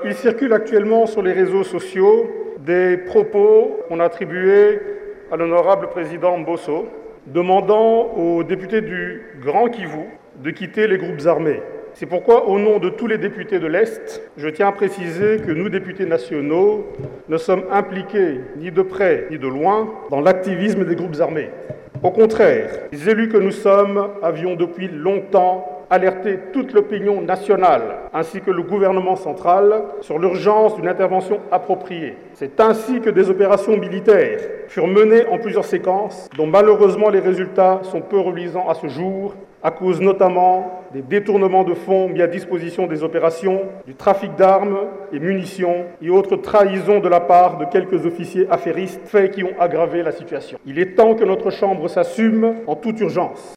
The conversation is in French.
Il circule actuellement sur les réseaux sociaux des propos qu'on a attribués à l'honorable président Mbosso, demandant aux députés du Grand Kivu de quitter les groupes armés. C'est pourquoi, au nom de tous les députés de l'Est, je tiens à préciser que nous, députés nationaux, ne sommes impliqués ni de près ni de loin dans l'activisme des groupes armés. Au contraire, les élus que nous sommes avions depuis longtemps alerté toute l'opinion nationale ainsi que le gouvernement central sur l'urgence d'une intervention appropriée. C'est ainsi que des opérations militaires furent menées en plusieurs séquences, dont malheureusement les résultats sont peu reluisants à ce jour, à cause notamment des détournements de fonds mis à disposition des opérations, du trafic d'armes et munitions et autres trahisons de la part de quelques officiers affairistes, faits qui ont aggravé la situation. Il est temps que notre Chambre s'assume en toute urgence.